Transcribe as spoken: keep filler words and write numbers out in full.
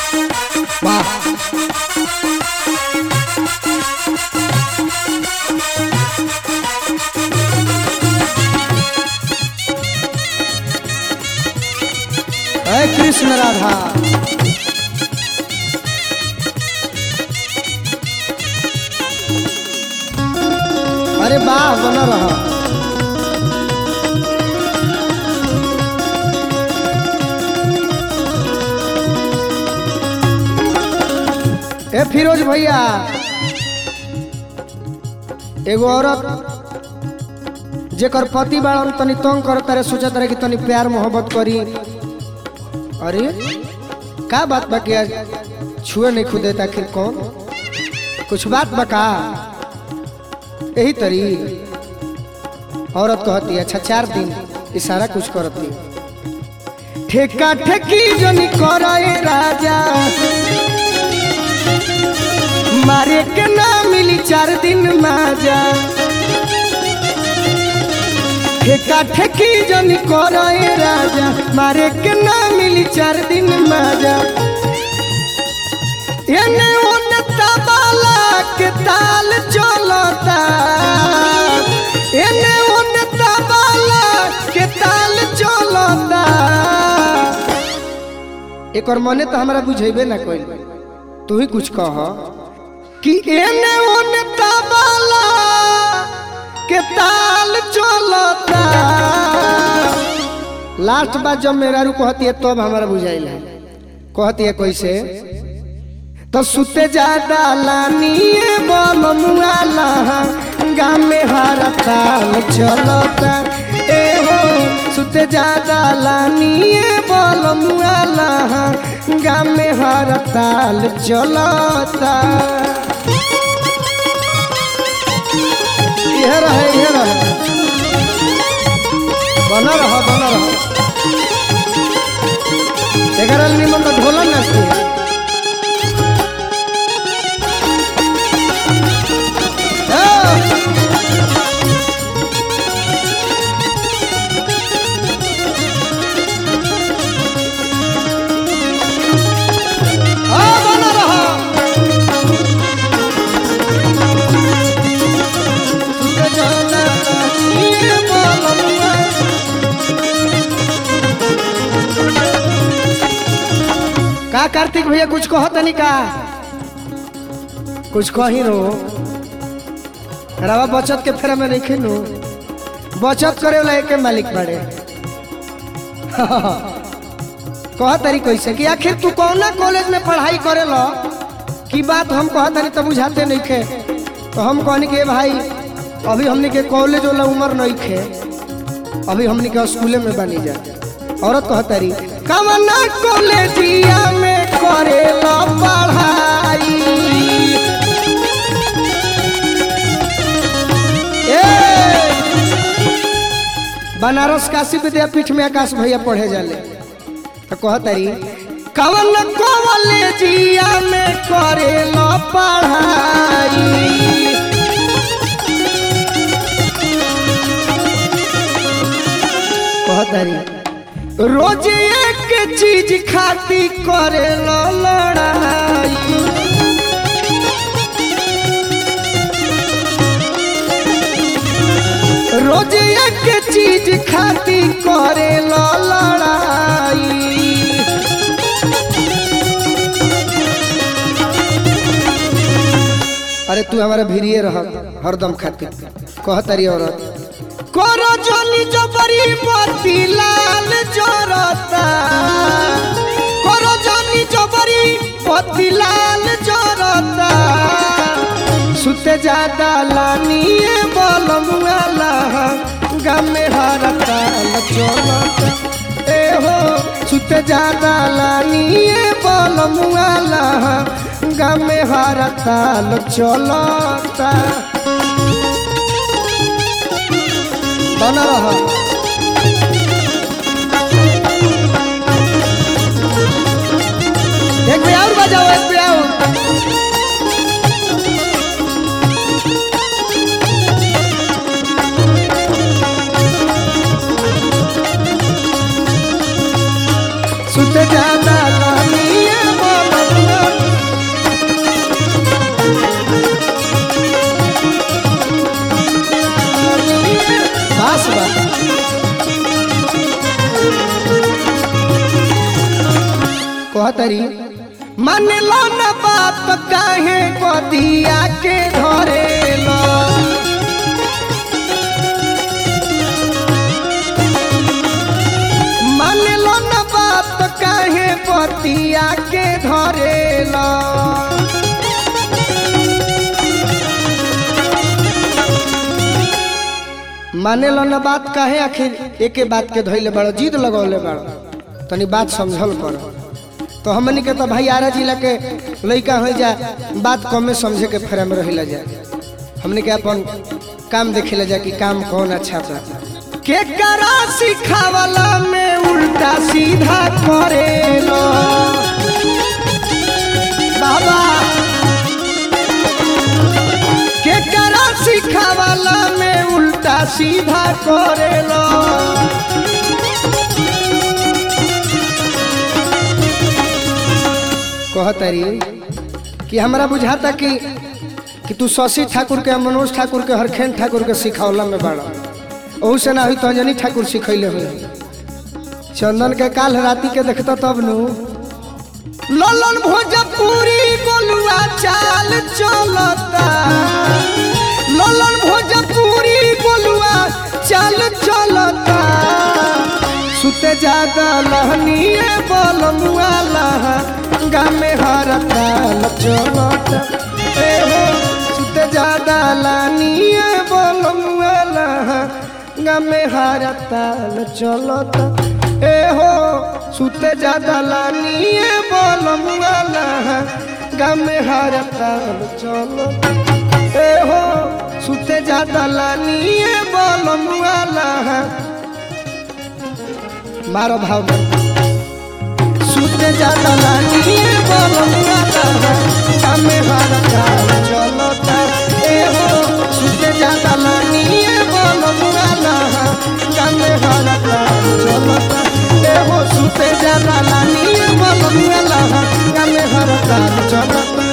वाह हे कृष्ण राधा अरे वाह बना रहा ए फिरोज भैया एगो औरत जेकर पति बाड़न तनी तंग करत रहे सोचत रहे कि तनी प्यार मोहब्बत करी। अरे का बात बा कि छुए नहीं खुदे आखिर कौन कुछ बात बका यही तरी औरत कहती अच्छा चार दिन इशारा कुछ करती ठेका ठेकी जनी करे राजा मारे के ना मिली चार दिन माजा ठेका ठेकी जनी करे राजा मारे के ना मिली चार दिन माजा एने ओने तबला के ताल चलता एने ओने तबला के ताल चलता एक और मने तो हमरा बुझेबे ना कोई तू ही कुछ कह कि एने ओने तबला के ताल चलता। लास्ट बात जब मेरा रू कहती है तब तो हमारा बुझाइल है कहती है कैसे तो सुते ज्यादा लानिए बोल मुआला गाँव में हरा ताल चलता ए हो सुते ज्यादा लानिए बोल मुआला गाँव में हरा ताल चलता। यह रहे यह रहे बना रहा बना रहा एगारह निमन तो ढोला नाचती का कार्तिक भैया कुछ कहो तनी का कुछ कही रो रवा बचत के फेरा में नहीं खेलू बचत करे वाला एक मालिक बड़े कह तरी कैसे कि आखिर तू कौना कॉलेज में पढ़ाई करे लो की बात हम कह तरी तो बुझाते नहीं खे तो हम कहनी के भाई अभी हमने के कॉलेज वाला उम्र नहीं खे अभी हमने के स्कूले में बनी जा। औरत कह तरी कवना कॉलेजिया में करे लो पढ़ाई बनारस काशी विद्यापीठ में आकाश भैया पढ़े जाले तो कह तरी कवन कॉलेजिया में करे लो पढ़ाई कह तरी रोज एक चीज खाती करे लो लड़ाई रोज एक चीज खाती करे लो लड़ाई अरे तू हमारा भिड़िए रह हरदम खाती कह तारी औरत करो जनी जबरी मोती लाल जोरता करो जनी जबरी मोती लाल जोरता सुते ज्यादा लानिए बोल मुआला गाँव में हरा ताल चलता ए हो सुते ज्यादा लानिए बोल मुआला गाँव में हरा ताल चलता। बना रहा एक पे और बजाओ एक पे और सुते ज्यादा लानिए बोल कहतरी मान लो न बात काहे गोदिया के धरे लो मान लो न बात काहे गोदिया के धरे लो माने लो न बात काहे आखिर एके बात के धइले बड़ जिद लगौले बड़ तनी बात समझल कर तो हमनी के तो भाई आरा जिला के लइका हो जा बात कमे समझे के फ्रेम रहिला जा हमनी के अपन काम देखेला जा कि काम कौन अच्छा बा के करा सिखावला में उल्टा सीधा करेलो बाबा के करा सिखावला में उल्टा सीधा करेलो कहतरी कि हमरा बुझाता कि कि तू शशि ठाकुर के मनोज ठाकुर के हरखेन ठाकुर के सिखौला में बड़ा ओहू से ना हुई तो अंजनी ठाकुर सिखैले हुई चंदन के काल राती के देखता तब नु ललन भोजपुरी गोलुआ चाल चलता ललन भोजपुरी गोलुआ चाल चलता सुते ज्यादा लहनिए बलमुआ लहा गामे हरताल चलता ए हो सुते ज्यादा लानिए बलमुआ लहा गामे हरताल चलता ए हो सुते ज्यादा लानिए बलमुआ लहा गामे हरताल चलता ए हो सुते ज्यादा लानिए बलमुआ लहा मारो भाव सुते ज्यादा लानिए बलमुआ लहा गामे हरताल चलता ए हो सुते ज्यादा लानिए बलमुआ लहा गामे हरताल चलता ए हो सुते ज्यादा लानिए बलमुआ लहा गामे हरताल चलता।